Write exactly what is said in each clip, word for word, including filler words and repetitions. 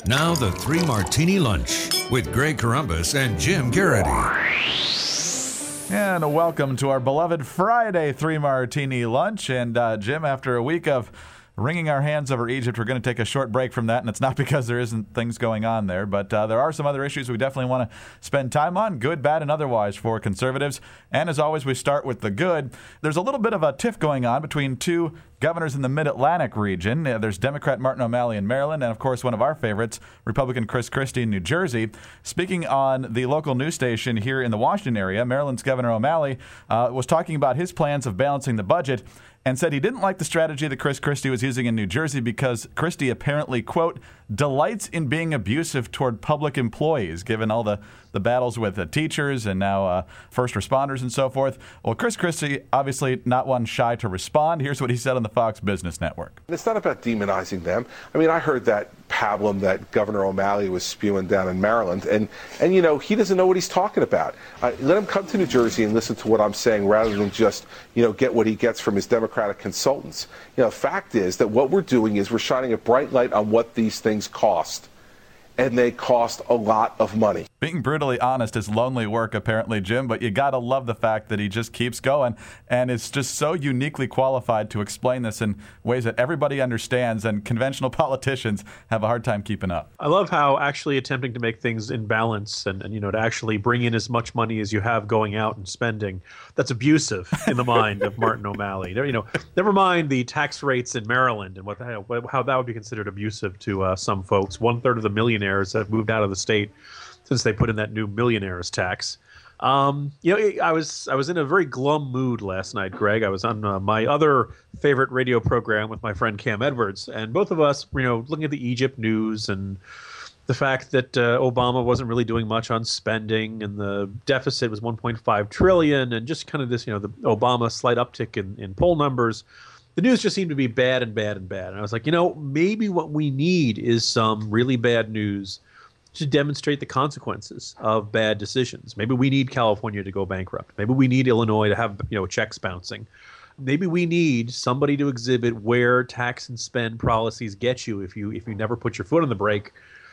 Now the Three Martini Lunch with Greg Corombos and Jim Garrity. And welcome to our beloved Friday Three Martini Lunch. And uh, Jim, after a week of wringing our hands over Egypt, we're going to take a short break from that, and it's not because there isn't things going on there, but uh, there are some other issues we definitely want to spend time on, good, bad, and otherwise for conservatives. And as always, we start with the good. There's a little bit of a tiff going on between two governors in the Mid-Atlantic region. Uh, there's Democrat Martin O'Malley in Maryland, and of course one of our favorites, Republican Chris Christie in New Jersey. Speaking on the local news station here in the Washington area, Maryland's Governor O'Malley uh, was talking about his plans of balancing the budget and said he didn't like the strategy that Chris Christie was using in New Jersey because Christie apparently, quote, delights in being abusive toward public employees, given all the, the battles with the teachers and now uh, first responders and so forth. Well, Chris Christie, obviously not one shy to respond. Here's what he said on the Fox Business Network. It's not about demonizing them. I mean, I heard that pablum that Governor O'Malley was spewing down in Maryland, and, and you know, he doesn't know what he's talking about. Uh, let him come to New Jersey and listen to what I'm saying rather than just, you know, get what he gets from his Democratic consultants. You know, the fact is that what we're doing is we're shining a bright light on what these things cost, and they cost a lot of money. Being brutally honest is lonely work, apparently, Jim, but you got to love the fact that he just keeps going and is just so uniquely qualified to explain this in ways that everybody understands and conventional politicians have a hard time keeping up. I love how actually attempting to make things in balance and, and you know, to actually bring in as much money as you have going out and spending, that's abusive in the mind of Martin O'Malley. You know, never mind the tax rates in Maryland and what the hell, how that would be considered abusive to uh, some folks. One third of the millionaires that have moved out of the state since they put in that new millionaires tax. Um, you know, I was I was in a very glum mood last night, Greg. I was on uh, my other favorite radio program with my friend Cam Edwards, and both of us, you know, looking at the Egypt news and the fact that uh, Obama wasn't really doing much on spending, and the deficit was one point five trillion dollars, and just kind of this, you know, the Obama slight uptick in, in poll numbers. The news just seemed to be bad and bad and bad. And I was like, you know, maybe what we need is some really bad news to demonstrate the consequences of bad decisions. Maybe we need California to go bankrupt. Maybe we need Illinois to have, you know, checks bouncing. Maybe we need somebody to exhibit where tax and spend policies get you if you if you never put your foot on the brake.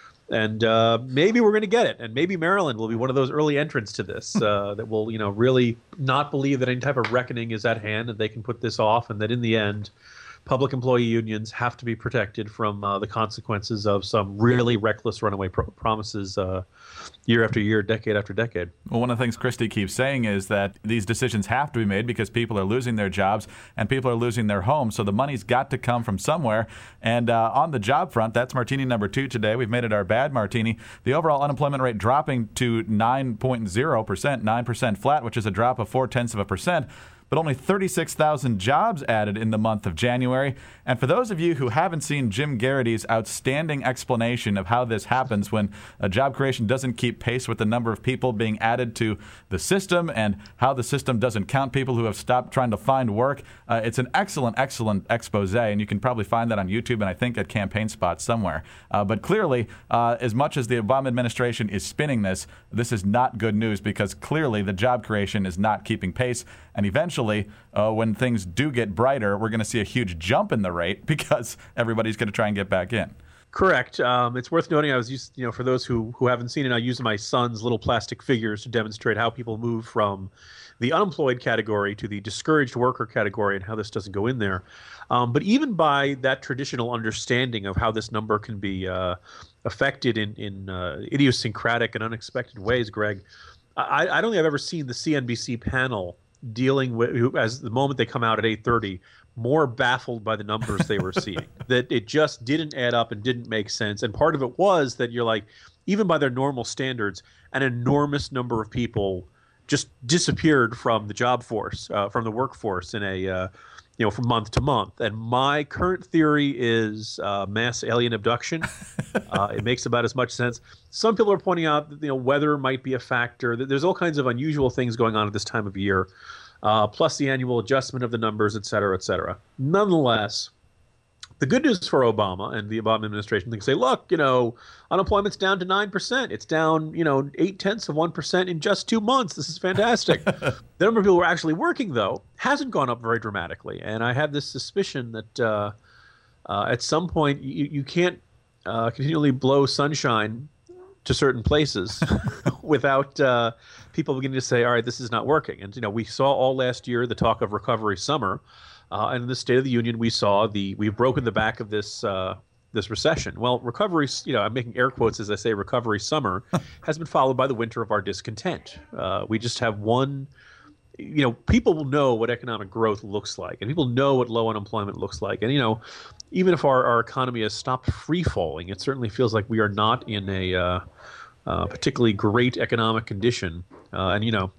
And uh, maybe we're going to get it. And maybe Maryland will be one of those early entrants to this uh, that will, you know, really not believe that any type of reckoning is at hand and they can put this off, and that in the end, public employee unions have to be protected from uh, the consequences of some really reckless runaway pro- promises uh, year after year, decade after decade. Well, one of the things Christie keeps saying is that these decisions have to be made because people are losing their jobs and people are losing their homes. So the money's got to come from somewhere. And uh, on the job front, that's martini number two today. We've made it our bad martini. The overall unemployment rate dropping to nine point zero percent, nine percent flat, which is a drop of four-tenths of a percent. But only thirty-six thousand jobs added in the month of January. And for those of you who haven't seen Jim Garrity's outstanding explanation of how this happens when a job creation doesn't keep pace with the number of people being added to the system and how the system doesn't count people who have stopped trying to find work, uh, it's an excellent, excellent expose, and you can probably find that on YouTube and I think at Campaign Spot somewhere. Uh, but clearly, uh, as much as the Obama administration is spinning this, this is not good news because clearly the job creation is not keeping pace, and eventually, uh, when things do get brighter, we're going to see a huge jump in the rate because everybody's going to try and get back in. Correct. Um, it's worth noting, I was used, you know, for those who, who haven't seen it, I used my son's little plastic figures to demonstrate how people move from the unemployed category to the discouraged worker category and how this doesn't go in there. Um, but even by that traditional understanding of how this number can be uh, affected in, in uh, idiosyncratic and unexpected ways, Greg, I, I don't think I've ever seen the C N B C panel dealing with, as the moment they come out at eight thirty, more baffled by the numbers they were seeing, that it just didn't add up and didn't make sense. And part of it was that you're like, even by their normal standards, an enormous number of people just disappeared from the job force, uh, from the workforce in a, uh, you know, from month to month. And my current theory is uh, mass alien abduction. uh, it makes about as much sense. Some people are pointing out that, you know, weather might be a factor. There's all kinds of unusual things going on at this time of year, uh, plus the annual adjustment of the numbers, et cetera, et cetera. Nonetheless, the good news for Obama and the Obama administration, they can say, look, you know, unemployment's down to nine percent. It's down, you know, eight tenths of one percent in just two months. This is fantastic. The number of people who are actually working, though, hasn't gone up very dramatically. And I have this suspicion that uh, uh, at some point you, you can't uh, continually blow sunshine to certain places without uh, people beginning to say, all right, this is not working. And, you know, we saw all last year the talk of recovery summer. Uh, and in the State of the Union, we saw the we've broken the back of this uh, this recession. Well, recovery, you know, I'm making air quotes as I say recovery summer, has been followed by the winter of our discontent. Uh, we just have one, you know, people will know what economic growth looks like, and people know what low unemployment looks like. And, you know, even if our, our economy has stopped free falling, it certainly feels like we are not in a uh, uh, particularly great economic condition. Uh, and, you know,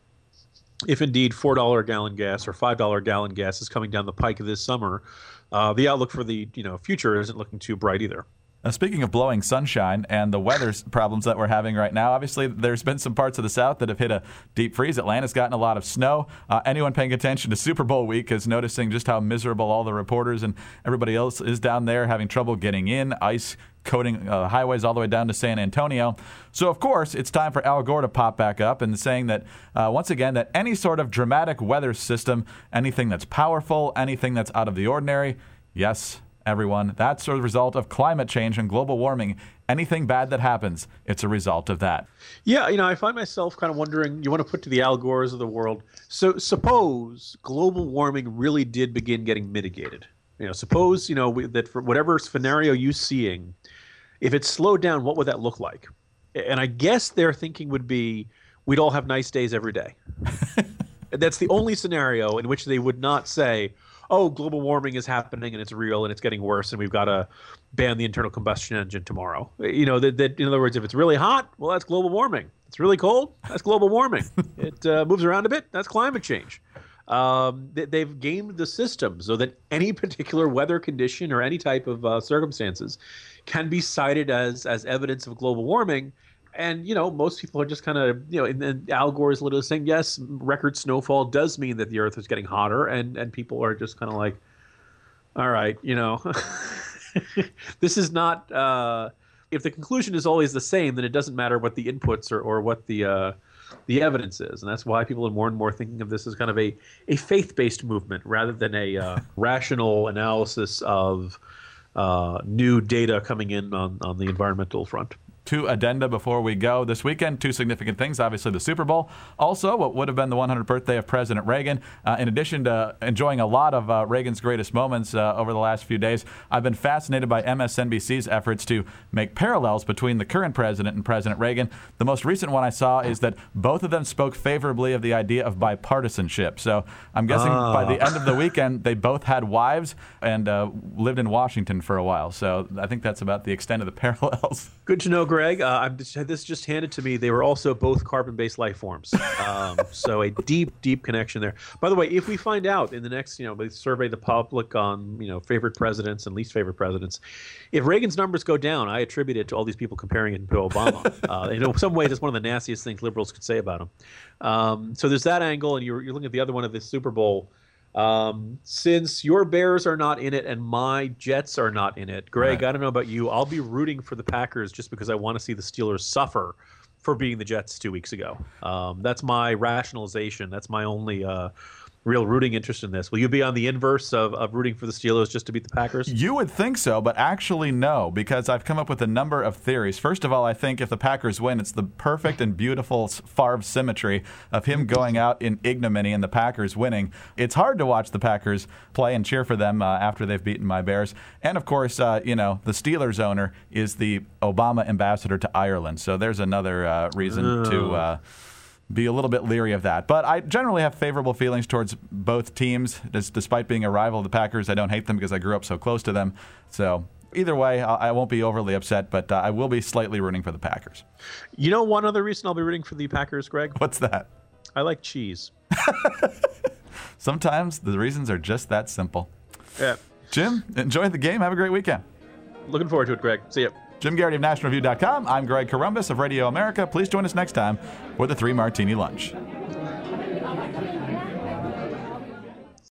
if indeed four dollars a gallon gas or five dollars a gallon gas is coming down the pike this summer, uh, the outlook for the you know future isn't looking too bright either. Now, speaking of blowing sunshine and the weather problems that we're having right now, obviously there's been some parts of the South that have hit a deep freeze. Atlanta's gotten a lot of snow. Uh, anyone paying attention to Super Bowl week is noticing just how miserable all the reporters and everybody else is down there, having trouble getting in, ice coating uh, highways all the way down to San Antonio. So, of course, it's time for Al Gore to pop back up and saying that, uh, once again, that any sort of dramatic weather system, anything that's powerful, anything that's out of the ordinary, yes, everyone, that's a result of climate change and global warming. Anything bad that happens, it's a result of that. Yeah, you know, I find myself kind of wondering, you want to put to the Al Gores of the world, so suppose global warming really did begin getting mitigated. You know, suppose, you know, we, that for whatever scenario you're seeing, if it slowed down, what would that look like? And I guess their thinking would be we'd all have nice days every day. That's the only scenario in which they would not say, oh, global warming is happening and it's real and it's getting worse and we've got to ban the internal combustion engine tomorrow. You know, that, that in other words, if it's really hot, well, that's global warming. It's really cold, that's global warming. It uh, moves around a bit, that's climate change. Um, they, they've gamed the system so that any particular weather condition or any type of uh, circumstances can be cited as as evidence of global warming. And, you know, most people are just kind of, you know, and then Al Gore is literally saying, yes, record snowfall does mean that the earth is getting hotter. And, and people are just kind of like, all right, you know, this is not, uh, if the conclusion is always the same, then it doesn't matter what the inputs or, or what the, uh, the evidence is. And that's why people are more and more thinking of this as kind of a, a faith-based movement rather than a uh, rational analysis of uh, new data coming in on, on the environmental front. Two addenda before we go. This weekend, two significant things. Obviously, the Super Bowl. Also, what would have been the one hundredth birthday of President Reagan. Uh, in addition to enjoying a lot of uh, Reagan's greatest moments uh, over the last few days, I've been fascinated by M S N B C's efforts to make parallels between the current president and President Reagan. The most recent one I saw is that both of them spoke favorably of the idea of bipartisanship. So I'm guessing oh. by the end of the weekend, they both had wives and uh, lived in Washington for a while. So I think that's about the extent of the parallels. Good to know, Greg. Uh, I'm just, this just handed to me. They were also both carbon-based life forms. Um, so a deep, deep connection there. By the way, if we find out in the next, you know, we survey the public on, you know, favorite presidents and least favorite presidents, if Reagan's numbers go down, I attribute it to all these people comparing him to Obama. uh, in some ways, it's one of the nastiest things liberals could say about him. Um, so there's that angle, and you're, you're looking at the other one of this Super Bowl. Um, since your Bears are not in it and my Jets are not in it, Greg, right. I don't know about you. I'll be rooting for the Packers just because I want to see the Steelers suffer for beating the Jets two weeks ago. Um, that's my rationalization. That's my only uh, real rooting interest in this. Will you be on the inverse of, of rooting for the Steelers just to beat the Packers? You would think so, but actually no, because I've come up with a number of theories. First of all, I think if the Packers win, it's the perfect and beautiful Favre symmetry of him going out in ignominy and the Packers winning. It's hard to watch the Packers play and cheer for them uh, after they've beaten my Bears. And of course, uh, you know, the Steelers owner is the Obama ambassador to Ireland, so there's another uh, reason oh. to Uh, be a little bit leery of that. But I generally have favorable feelings towards both teams. Despite being a rival of the Packers, I don't hate them because I grew up so close to them. So either way, I won't be overly upset, but uh, I will be slightly rooting for the Packers. You know one other reason I'll be rooting for the Packers, Greg? What's that? I like cheese. Sometimes the reasons are just that simple. Yeah. Jim, enjoy the game. Have a great weekend. Looking forward to it, Greg. See ya. Jim Garrity of National Review dot com. I'm Greg Corombos of Radio America. Please join us next time for the Three Martini Lunch.